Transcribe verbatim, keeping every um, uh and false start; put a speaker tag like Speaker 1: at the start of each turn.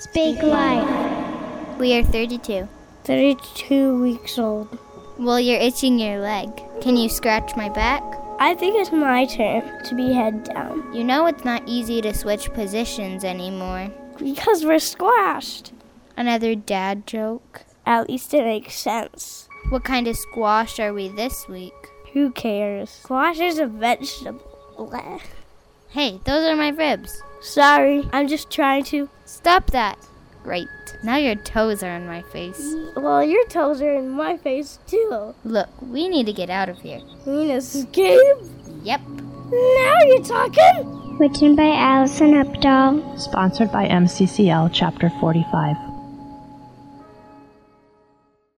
Speaker 1: Speak life.
Speaker 2: We are thirty-two.
Speaker 1: thirty-two weeks old.
Speaker 2: Well, you're itching your leg. Can you scratch my back?
Speaker 1: I think it's my turn to be head down.
Speaker 2: You know it's not easy to switch positions anymore.
Speaker 1: Because we're squashed.
Speaker 2: Another dad joke?
Speaker 1: At least it makes sense.
Speaker 2: What kind of squash are we this week?
Speaker 1: Who cares? Squash is a vegetable. Blech.
Speaker 2: Hey, those are my ribs.
Speaker 1: Sorry, I'm just trying to.
Speaker 2: Stop that. Great. Now your toes are on my face.
Speaker 1: Well, your toes are in my face, too.
Speaker 2: Look, we need to get out of here.
Speaker 1: You mean escape?
Speaker 2: Yep.
Speaker 1: Now you're talking?
Speaker 3: Written by Allison Updahl.
Speaker 4: Sponsored by M C C L Chapter forty-five.